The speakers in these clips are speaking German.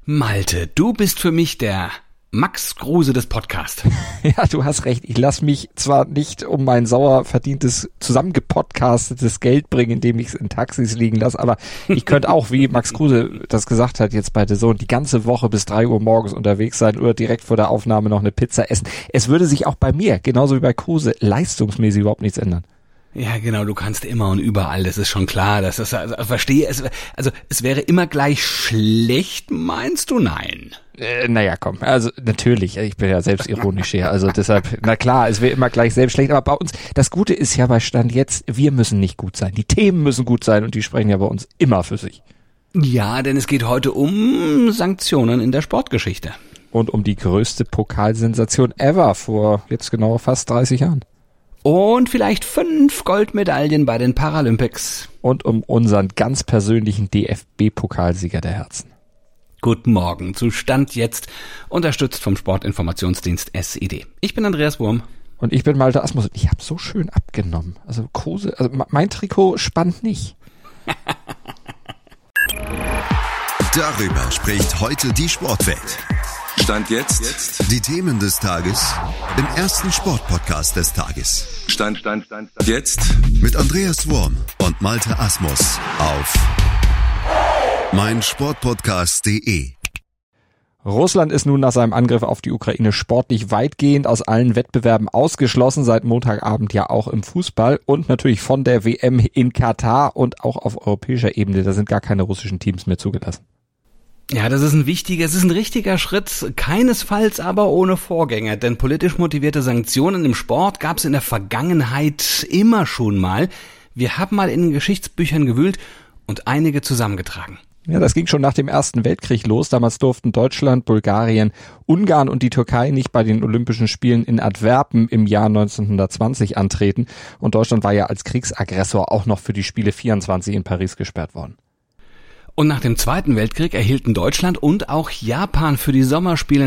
Malte, du bist für mich der Max Kruse des Podcasts. Ja, du hast recht. Ich lasse mich zwar nicht um mein sauer verdientes, zusammengepodcastetes Geld bringen, indem ich es in Taxis liegen lasse, aber ich könnte auch, wie Max Kruse das gesagt hat, jetzt bei The Zone, die ganze Woche bis 3 Uhr morgens unterwegs sein oder direkt vor der Aufnahme noch eine Pizza essen. Es würde sich auch bei mir, genauso wie bei Kruse, leistungsmäßig überhaupt nichts ändern. Ja, genau, du kannst immer und überall, das ist schon klar, das ist, also, verstehe es, also, es wäre immer gleich schlecht, meinst du? Nein. Naja, komm, also, natürlich, ich bin ja selbstironisch hier, also deshalb, na klar, es wäre immer gleich selbst schlecht, aber bei uns, das Gute ist ja bei Stand jetzt, wir müssen nicht gut sein, die Themen müssen gut sein und die sprechen ja bei uns immer für sich. Ja, denn es geht heute um Sanktionen in der Sportgeschichte. Und um die größte Pokalsensation ever vor jetzt genau fast 30 Jahren. Und vielleicht 5 Goldmedaillen bei den Paralympics. Und um unseren ganz persönlichen DFB-Pokalsieger der Herzen. Guten Morgen, zu Stand jetzt, unterstützt vom Sportinformationsdienst SED. Ich bin Andreas Wurm. Und ich bin Malte Asmus. Ich habe so schön abgenommen. Also Kruse, also mein Trikot spannt nicht. Darüber spricht heute die Sportwelt. Stand jetzt. Die Themen des Tages im ersten Sportpodcast des Tages. Stand jetzt. Mit Andreas Wurm und Malte Asmus auf meinsportpodcast.de. Russland ist nun nach seinem Angriff auf die Ukraine sportlich weitgehend aus allen Wettbewerben ausgeschlossen, seit Montagabend ja auch im Fußball und natürlich von der WM in Katar und auch auf europäischer Ebene. Da sind gar keine russischen Teams mehr zugelassen. Ja, das ist ein richtiger Schritt, keinesfalls aber ohne Vorgänger, denn politisch motivierte Sanktionen im Sport gab es in der Vergangenheit immer schon mal. Wir haben mal in den Geschichtsbüchern gewühlt und einige zusammengetragen. Ja, das ging schon nach dem Ersten Weltkrieg los. Damals durften Deutschland, Bulgarien, Ungarn und die Türkei nicht bei den Olympischen Spielen in Antwerpen im Jahr 1920 antreten. Und Deutschland war ja als Kriegsaggressor auch noch für die Spiele 24 in Paris gesperrt worden. Und nach dem Zweiten Weltkrieg erhielten Deutschland und auch Japan für die Sommerspiele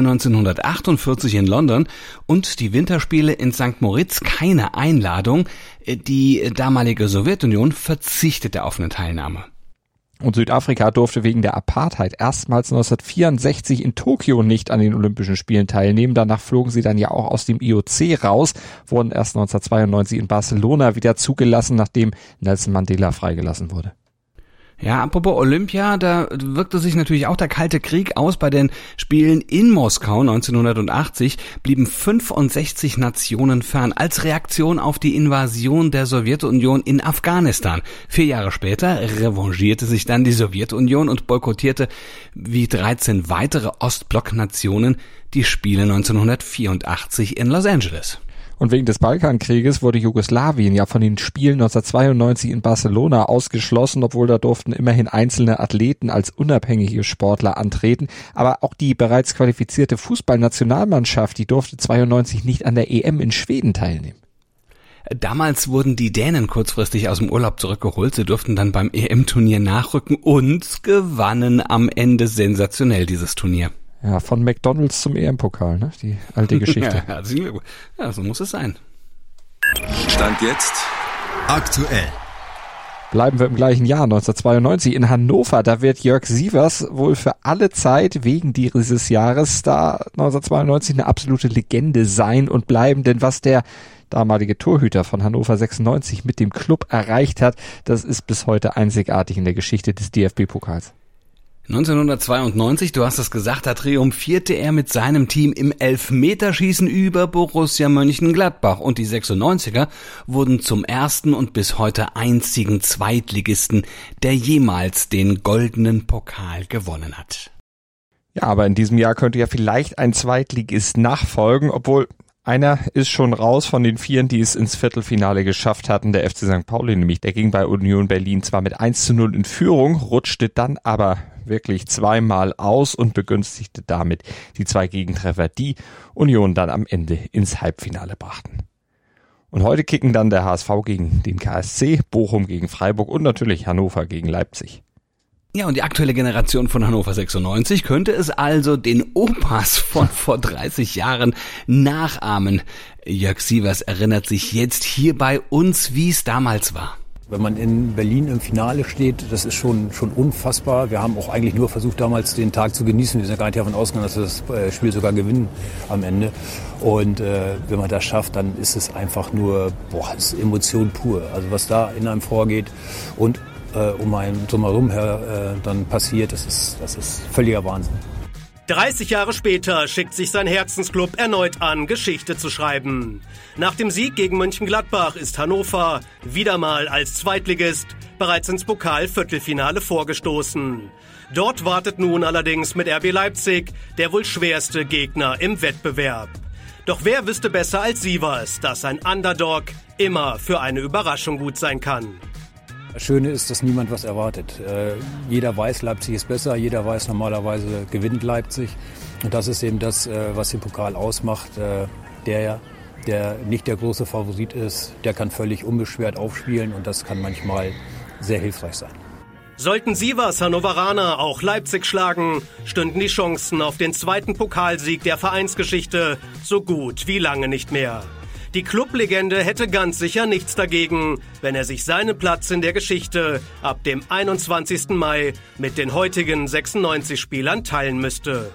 1948 in London und die Winterspiele in St. Moritz keine Einladung. Die damalige Sowjetunion verzichtete auf eine Teilnahme. Und Südafrika durfte wegen der Apartheid erstmals 1964 in Tokio nicht an den Olympischen Spielen teilnehmen. Danach flogen sie dann ja auch aus dem IOC raus, wurden erst 1992 in Barcelona wieder zugelassen, nachdem Nelson Mandela freigelassen wurde. Ja, apropos Olympia, da wirkte sich natürlich auch der Kalte Krieg aus. Bei den Spielen in Moskau 1980 blieben 65 Nationen fern als Reaktion auf die Invasion der Sowjetunion in Afghanistan. 4 Jahre später revanchierte sich dann die Sowjetunion und boykottierte wie 13 weitere Ostblock-Nationen die Spiele 1984 in Los Angeles. Und wegen des Balkankrieges wurde Jugoslawien ja von den Spielen 1992 in Barcelona ausgeschlossen, obwohl da durften immerhin einzelne Athleten als unabhängige Sportler antreten. Aber auch die bereits qualifizierte Fußballnationalmannschaft, die durfte 92 nicht an der EM in Schweden teilnehmen. Damals wurden die Dänen kurzfristig aus dem Urlaub zurückgeholt. Sie durften dann beim EM-Turnier nachrücken und gewannen am Ende sensationell dieses Turnier. Ja, von McDonald's zum EM-Pokal, ne? Die alte Geschichte. Ja, so muss es sein. Stand jetzt. Aktuell. Bleiben wir im gleichen Jahr, 1992 in Hannover. Da wird Jörg Sievers wohl für alle Zeit wegen dieses Jahres da 1992 eine absolute Legende sein und bleiben. Denn was der damalige Torhüter von Hannover 96 mit dem Club erreicht hat, das ist bis heute einzigartig in der Geschichte des DFB-Pokals. 1992, du hast es gesagt, da triumphierte er mit seinem Team im Elfmeterschießen über Borussia Mönchengladbach und die 96er wurden zum ersten und bis heute einzigen Zweitligisten, der jemals den goldenen Pokal gewonnen hat. Ja, aber in diesem Jahr könnte ja vielleicht ein Zweitligist nachfolgen, obwohl einer ist schon raus von den 4, die es ins Viertelfinale geschafft hatten, der FC St. Pauli nämlich. Der ging bei Union Berlin zwar mit 1:0 in Führung, rutschte dann aber wirklich zweimal aus und begünstigte damit die 2 Gegentreffer, die Union dann am Ende ins Halbfinale brachten. Und heute kicken dann der HSV gegen den KSC, Bochum gegen Freiburg und natürlich Hannover gegen Leipzig. Ja, und die aktuelle Generation von Hannover 96 könnte es also den Opas von vor 30 Jahren nachahmen. Jörg Sievers erinnert sich jetzt hier bei uns, wie es damals war. Wenn man in Berlin im Finale steht, das ist schon unfassbar. Wir haben auch eigentlich nur versucht, damals den Tag zu genießen. Wir sind gar nicht davon ausgegangen, dass wir das Spiel sogar gewinnen am Ende. Und wenn man das schafft, dann ist es einfach nur, es ist Emotion pur. Also was da in einem vorgeht und um einen drumherum her dann passiert, das ist völliger Wahnsinn. 30 Jahre später schickt sich sein Herzensclub erneut an, Geschichte zu schreiben. Nach dem Sieg gegen Mönchengladbach ist Hannover wieder mal als Zweitligist bereits ins Pokal-Viertelfinale vorgestoßen. Dort wartet nun allerdings mit RB Leipzig der wohl schwerste Gegner im Wettbewerb. Doch wer wüsste besser als Sievers, dass ein Underdog immer für eine Überraschung gut sein kann? Das Schöne ist, dass niemand was erwartet. Jeder weiß, Leipzig ist besser, jeder weiß, normalerweise gewinnt Leipzig. Und das ist eben das, was den Pokal ausmacht. Der nicht der große Favorit ist, der kann völlig unbeschwert aufspielen und das kann manchmal sehr hilfreich sein. Sollten Sievers Hannoveraner auch Leipzig schlagen, stünden die Chancen auf den zweiten Pokalsieg der Vereinsgeschichte so gut wie lange nicht mehr. Die Clublegende hätte ganz sicher nichts dagegen, wenn er sich seinen Platz in der Geschichte ab dem 21. Mai mit den heutigen 96 Spielern teilen müsste.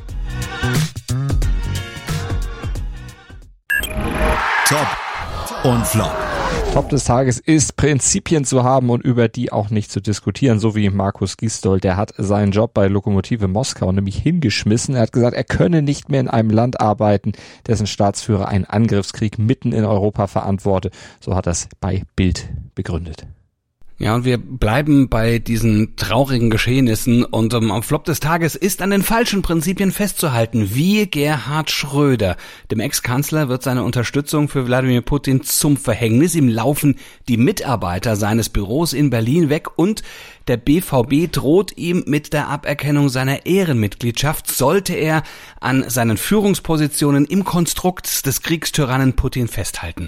Top und Flop. Top des Tages ist, Prinzipien zu haben und über die auch nicht zu diskutieren, so wie Markus Gisdol. Der hat seinen Job bei Lokomotive Moskau nämlich hingeschmissen. Er hat gesagt, er könne nicht mehr in einem Land arbeiten, dessen Staatsführer einen Angriffskrieg mitten in Europa verantworte. So hat er es bei Bild begründet. Ja, und wir bleiben bei diesen traurigen Geschehnissen und am Flop des Tages ist an den falschen Prinzipien festzuhalten, wie Gerhard Schröder. Dem Ex-Kanzler wird seine Unterstützung für Wladimir Putin zum Verhängnis. Ihm laufen die Mitarbeiter seines Büros in Berlin weg und der BVB droht ihm mit der Aberkennung seiner Ehrenmitgliedschaft, sollte er an seinen Führungspositionen im Konstrukt des Kriegstyrannen Putin festhalten.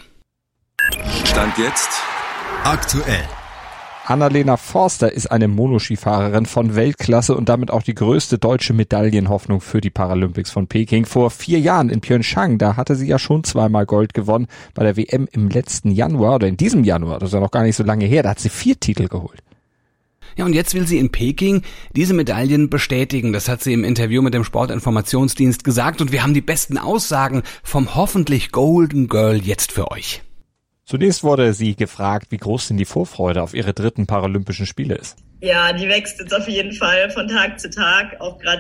Stand jetzt Aktuell. Annalena Forster ist eine Monoskifahrerin von Weltklasse und damit auch die größte deutsche Medaillenhoffnung für die Paralympics von Peking. Vor 4 Jahren in Pyeongchang, da hatte sie ja schon 2-mal Gold gewonnen. Bei der WM im letzten Januar oder in diesem Januar, das ist ja noch gar nicht so lange her, da hat sie 4 Titel geholt. Ja, und jetzt will sie in Peking diese Medaillen bestätigen. Das hat sie im Interview mit dem Sportinformationsdienst gesagt und wir haben die besten Aussagen vom hoffentlich Golden Girl jetzt für euch. Zunächst wurde sie gefragt, wie groß denn die Vorfreude auf ihre 3. Paralympischen Spiele ist. Ja, die wächst jetzt auf jeden Fall von Tag zu Tag, auch gerade,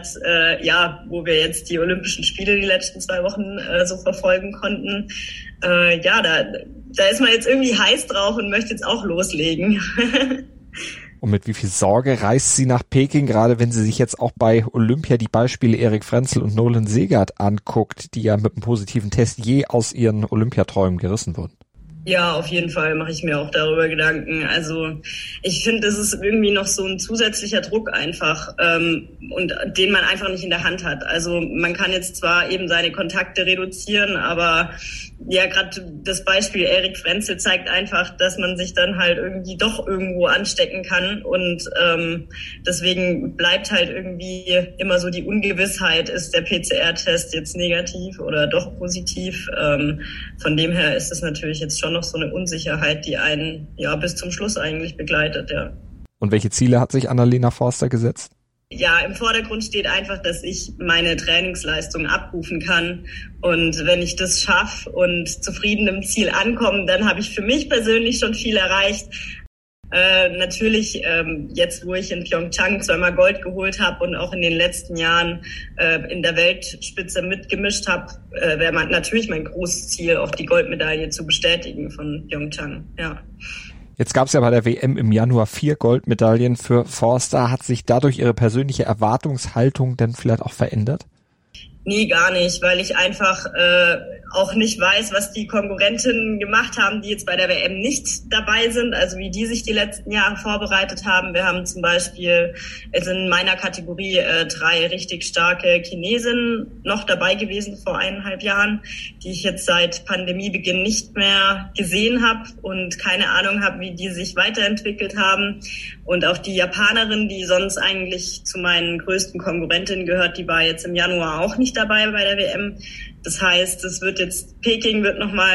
wo wir jetzt die Olympischen Spiele die letzten 2 Wochen so verfolgen konnten. Da ist man jetzt irgendwie heiß drauf und möchte jetzt auch loslegen. Und mit wie viel Sorge reist sie nach Peking, gerade wenn sie sich jetzt auch bei Olympia die Beispiele Erik Frenzel und Nolan Segert anguckt, die ja mit einem positiven Test je aus ihren Olympiaträumen gerissen wurden? Ja, auf jeden Fall mache ich mir auch darüber Gedanken. Also ich finde, das ist irgendwie noch so ein zusätzlicher Druck einfach und den man einfach nicht in der Hand hat. Also man kann jetzt zwar eben seine Kontakte reduzieren, aber ja, gerade das Beispiel Erik Frenzel zeigt einfach, dass man sich dann halt irgendwie doch irgendwo anstecken kann und deswegen bleibt halt irgendwie immer so die Ungewissheit, ist der PCR-Test jetzt negativ oder doch positiv. Von dem her ist es natürlich jetzt schon noch so eine Unsicherheit, die einen ja bis zum Schluss eigentlich begleitet, ja. Und welche Ziele hat sich Annalena Forster gesetzt? Ja, im Vordergrund steht einfach, dass ich meine Trainingsleistung abrufen kann. Und wenn ich das schaffe und zufrieden im Ziel ankomme, dann habe ich für mich persönlich schon viel erreicht. Natürlich, jetzt wo ich in Pyeongchang 2-mal Gold geholt habe und auch in den letzten Jahren in der Weltspitze mitgemischt habe, wäre natürlich mein großes Ziel, auch die Goldmedaille zu bestätigen von Pyeongchang, ja. Jetzt gab es ja bei der WM im Januar 4 Goldmedaillen für Forster. Hat sich dadurch ihre persönliche Erwartungshaltung denn vielleicht auch verändert? Nee, gar nicht, weil ich einfach auch nicht weiß, was die Konkurrentinnen gemacht haben, die jetzt bei der WM nicht dabei sind, also wie die sich die letzten Jahre vorbereitet haben. Wir haben zum Beispiel in meiner Kategorie 3 richtig starke Chinesinnen noch dabei gewesen vor 1,5 Jahren, die ich jetzt seit Pandemiebeginn nicht mehr gesehen habe und keine Ahnung habe, wie die sich weiterentwickelt haben. Und auch die Japanerin, die sonst eigentlich zu meinen größten Konkurrentinnen gehört, die war jetzt im Januar auch nicht dabei bei der WM. Das heißt, Peking wird nochmal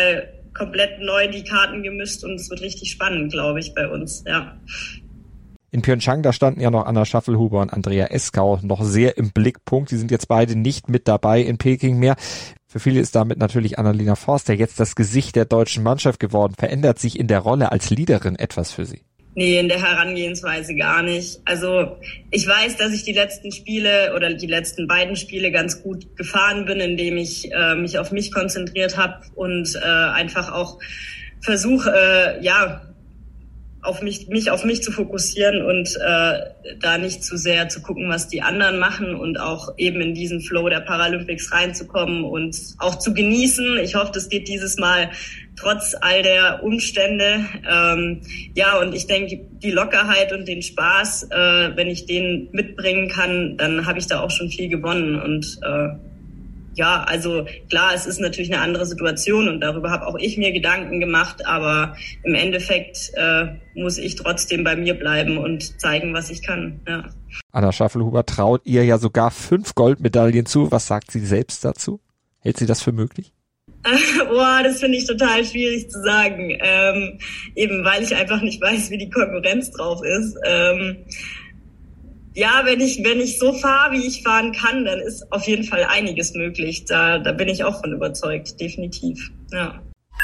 komplett neu die Karten gemischt und es wird richtig spannend, glaube ich, bei uns, ja. In Pyeongchang, da standen ja noch Anna Schaffelhuber und Andrea Eskau noch sehr im Blickpunkt. Die sind jetzt beide nicht mit dabei in Peking mehr. Für viele ist damit natürlich Annalena Forster jetzt das Gesicht der deutschen Mannschaft geworden. Verändert sich in der Rolle als Leaderin etwas für sie? Nee, in der Herangehensweise gar nicht. Also ich weiß, dass ich die letzten Spiele oder die letzten beiden Spiele ganz gut gefahren bin, indem ich mich auf mich konzentriert habe und einfach auch versuche, mich auf mich zu fokussieren und da nicht zu sehr zu gucken, was die anderen machen und auch eben in diesen Flow der Paralympics reinzukommen und auch zu genießen. Ich hoffe, das geht dieses Mal trotz all der Umstände. Und ich denke, die Lockerheit und den Spaß, wenn ich den mitbringen kann, dann habe ich da auch schon viel gewonnen. Und also klar, es ist natürlich eine andere Situation und darüber habe auch ich mir Gedanken gemacht, aber im Endeffekt muss ich trotzdem bei mir bleiben und zeigen, was ich kann. Ja. Anna Schaffelhuber traut ihr ja sogar 5 Goldmedaillen zu. Was sagt sie selbst dazu? Hält sie das für möglich? Das finde ich total schwierig zu sagen, eben weil ich einfach nicht weiß, wie die Konkurrenz drauf ist. Wenn ich so fahre, wie ich fahren kann, dann ist auf jeden Fall einiges möglich. Da bin ich auch von überzeugt, definitiv. Ja.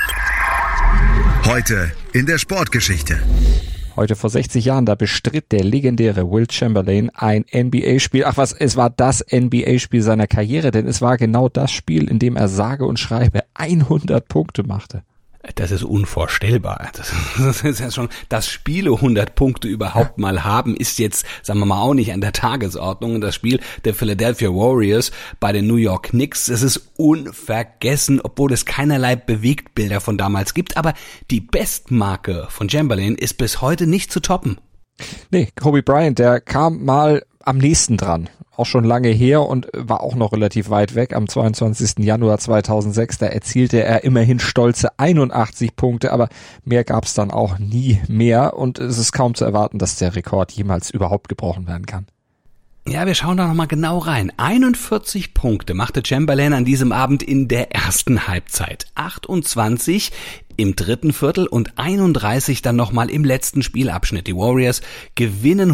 Heute in der Sportgeschichte. Heute vor 60 Jahren, da bestritt der legendäre Wilt Chamberlain ein NBA-Spiel. Es war das NBA-Spiel seiner Karriere, denn es war genau das Spiel, in dem er sage und schreibe 100 Punkte machte. Das ist unvorstellbar. Das ist ja schon, dass Spiele 100 Punkte überhaupt mal haben, ist jetzt, sagen wir mal, auch nicht an der Tagesordnung. Und das Spiel der Philadelphia Warriors bei den New York Knicks, das ist unvergessen, obwohl es keinerlei Bewegtbilder von damals gibt. Aber die Bestmarke von Chamberlain ist bis heute nicht zu toppen. Nee, Kobe Bryant, der kam mal am nächsten dran. Auch schon lange her und war auch noch relativ weit weg. Am 22. Januar 2006, da erzielte er immerhin stolze 81 Punkte, aber mehr gab's dann auch nie mehr und es ist kaum zu erwarten, dass der Rekord jemals überhaupt gebrochen werden kann. Ja, wir schauen da nochmal genau rein. 41 Punkte machte Chamberlain an diesem Abend in der ersten Halbzeit. 28 im dritten Viertel und 31 dann nochmal im letzten Spielabschnitt. Die Warriors gewinnen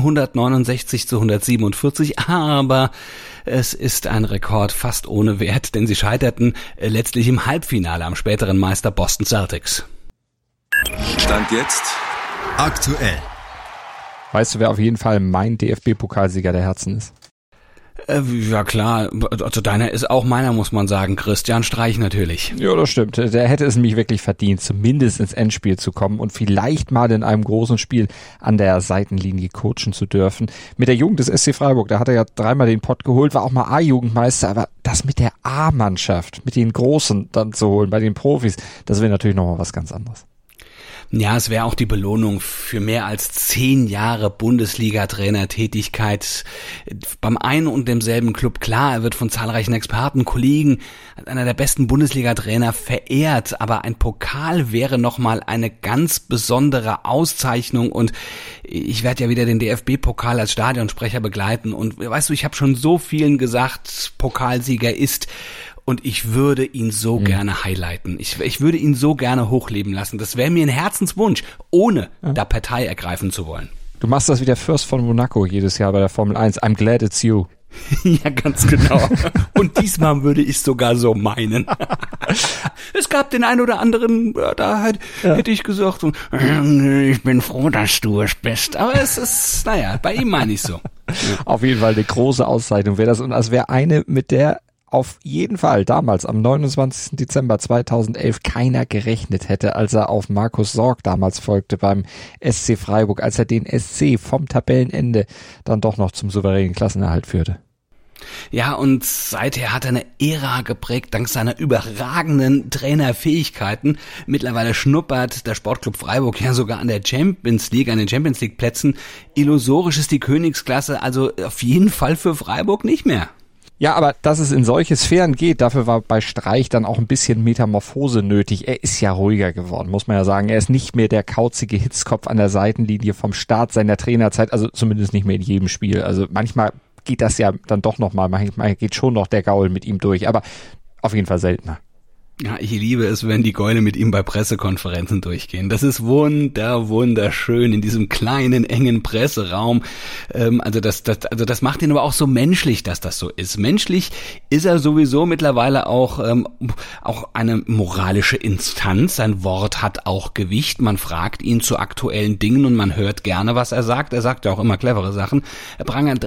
169-147, aber es ist ein Rekord fast ohne Wert, denn sie scheiterten letztlich im Halbfinale am späteren Meister Boston Celtics. Stand jetzt aktuell. Weißt du, wer auf jeden Fall mein DFB-Pokalsieger der Herzen ist? Ja klar, also deiner ist auch meiner, muss man sagen. Christian Streich natürlich. Ja, das stimmt. Der hätte es nämlich wirklich verdient, zumindest ins Endspiel zu kommen und vielleicht mal in einem großen Spiel an der Seitenlinie coachen zu dürfen. Mit der Jugend des SC Freiburg, da hat er ja 3-mal den Pott geholt, war auch mal A-Jugendmeister, aber das mit der A-Mannschaft, mit den Großen dann zu holen, bei den Profis, das wäre natürlich nochmal was ganz anderes. Ja, es wäre auch die Belohnung für mehr als 10 Jahre Bundesliga-Trainertätigkeit beim einen und demselben Club. Klar, er wird von zahlreichen Experten, Kollegen als einer der besten Bundesliga-Trainer verehrt, aber ein Pokal wäre nochmal eine ganz besondere Auszeichnung und ich werde ja wieder den DFB-Pokal als Stadionsprecher begleiten und weißt du, ich habe schon so vielen gesagt, Pokalsieger ist. Und ich würde ihn so gerne highlighten. Ich würde ihn so gerne hochleben lassen. Das wäre mir ein Herzenswunsch, ohne da Partei ergreifen zu wollen. Du machst das wie der Fürst von Monaco jedes Jahr bei der Formel 1. I'm glad it's you. Ja, ganz genau. Und diesmal würde ich sogar so meinen. Es gab den einen oder anderen, hätte ich gesagt, ich bin froh, dass du es bist. Aber es ist, bei ihm meine ich so. Auf jeden Fall eine große Auszeichnung wäre das. Und das wäre eine, mit der auf jeden Fall damals am 29. Dezember 2011 keiner gerechnet hätte, als er auf Markus Sorg damals folgte beim SC Freiburg, als er den SC vom Tabellenende dann doch noch zum souveränen Klassenerhalt führte. Ja, und seither hat er eine Ära geprägt, dank seiner überragenden Trainerfähigkeiten. Mittlerweile schnuppert der Sportclub Freiburg ja sogar an der Champions League, an den Champions League Plätzen. Illusorisch ist die Königsklasse, also auf jeden Fall für Freiburg nicht mehr. Ja, aber dass es in solche Sphären geht, dafür war bei Streich dann auch ein bisschen Metamorphose nötig. Er ist ja ruhiger geworden, muss man ja sagen. Er ist nicht mehr der kauzige Hitzkopf an der Seitenlinie vom Start seiner Trainerzeit, also zumindest nicht mehr in jedem Spiel. Also manchmal geht das ja dann doch nochmal, manchmal geht schon noch der Gaul mit ihm durch, aber auf jeden Fall seltener. Ja, ich liebe es, wenn die Gäule mit ihm bei Pressekonferenzen durchgehen. Das ist wunderschön in diesem kleinen, engen Presseraum. Also das macht ihn aber auch so menschlich, dass das so ist. Menschlich ist er sowieso mittlerweile auch eine moralische Instanz. Sein Wort hat auch Gewicht. Man fragt ihn zu aktuellen Dingen und man hört gerne, was er sagt. Er sagt ja auch immer clevere Sachen. Er prangert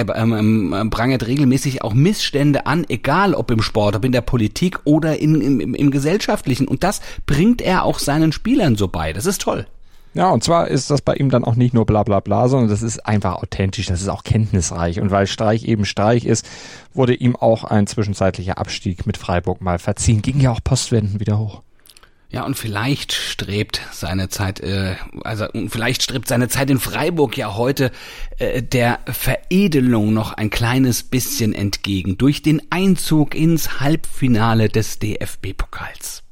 regelmäßig auch Missstände an, egal ob im Sport, ob in der Politik oder im Gesellschaftlichen. Und das bringt er auch seinen Spielern so bei. Das ist toll. Ja, und zwar ist das bei ihm dann auch nicht nur bla bla bla, sondern das ist einfach authentisch, das ist auch kenntnisreich. Und weil Streich eben Streich ist, wurde ihm auch ein zwischenzeitlicher Abstieg mit Freiburg mal verziehen. Ging ja auch postwendend wieder hoch. Ja, und vielleicht strebt seine Zeit in Freiburg ja heute der Veredelung noch ein kleines bisschen entgegen durch den Einzug ins Halbfinale des DFB-Pokals.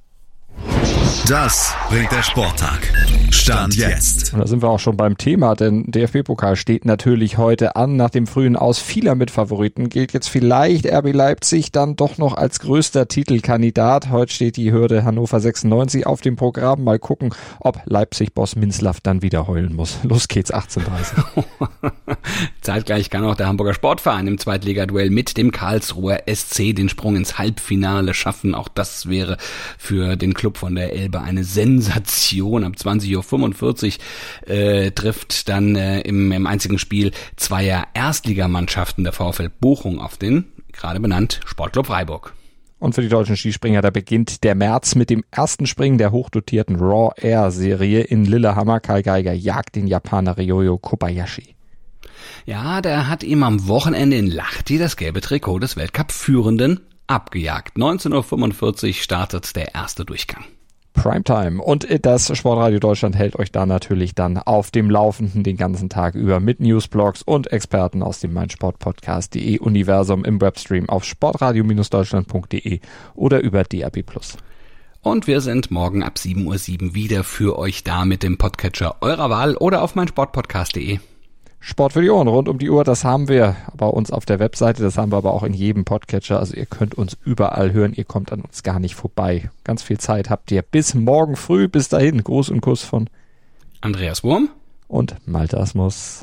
Das bringt der Sporttag. Stand jetzt. Und da sind wir auch schon beim Thema, denn DFB-Pokal steht natürlich heute an. Nach dem frühen Aus vieler Mitfavoriten gilt jetzt vielleicht RB Leipzig dann doch noch als größter Titelkandidat. Heute steht die Hürde Hannover 96 auf dem Programm. Mal gucken, ob Leipzig-Boss Minzlaff dann wieder heulen muss. Los geht's, 18:30. Zeitgleich kann auch der Hamburger Sportverein im Zweitligaduell mit dem Karlsruher SC den Sprung ins Halbfinale schaffen. Auch das wäre für den Club von der Elbe eine Sensation. Ab 20:45 trifft dann im einzigen Spiel zweier Erstligamannschaften der VfL Bochum auf den, gerade benannt, Sportclub Freiburg. Und für die deutschen Skispringer, da beginnt der März mit dem ersten Springen der hochdotierten Raw Air Serie in Lillehammer. Kai Geiger jagt den Japaner Ryoyo Kobayashi. Ja, der hat ihm am Wochenende in Lahti das gelbe Trikot des Weltcup-Führenden abgejagt. 19:45 startet der erste Durchgang. Primetime. Und das Sportradio Deutschland hält euch da natürlich dann auf dem Laufenden den ganzen Tag über mit Newsblogs und Experten aus dem meinsportpodcast.de Universum im Webstream auf sportradio-deutschland.de oder über DAB+. Und wir sind morgen ab 7:07 Uhr wieder für euch da mit dem Podcatcher eurer Wahl oder auf meinsportpodcast.de. Sport für die Ohren rund um die Uhr, das haben wir bei uns auf der Webseite, das haben wir aber auch in jedem Podcatcher, also ihr könnt uns überall hören, ihr kommt an uns gar nicht vorbei. Ganz viel Zeit habt ihr bis morgen früh, bis dahin, Gruß und Kuss von Andreas Wurm und Malte Asmus.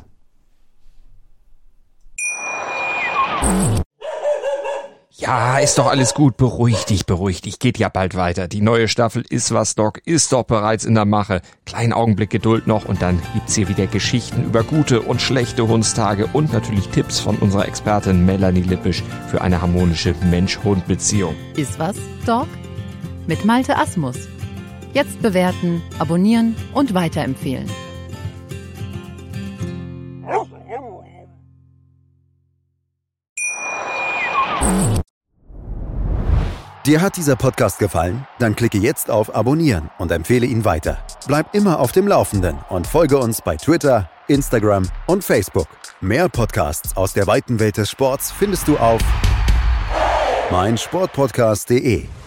Ja, ist doch alles gut. Beruhig dich. Geht ja bald weiter. Die neue Staffel Ist was, Doc ist doch bereits in der Mache. Kleinen Augenblick Geduld noch und dann gibt's hier wieder Geschichten über gute und schlechte Hundstage und natürlich Tipps von unserer Expertin Melanie Lippisch für eine harmonische Mensch-Hund-Beziehung. Ist was, Doc? Mit Malte Asmus. Jetzt bewerten, abonnieren und weiterempfehlen. Dir hat dieser Podcast gefallen? Dann klicke jetzt auf Abonnieren und empfehle ihn weiter. Bleib immer auf dem Laufenden und folge uns bei Twitter, Instagram und Facebook. Mehr Podcasts aus der weiten Welt des Sports findest du auf meinsportpodcast.de.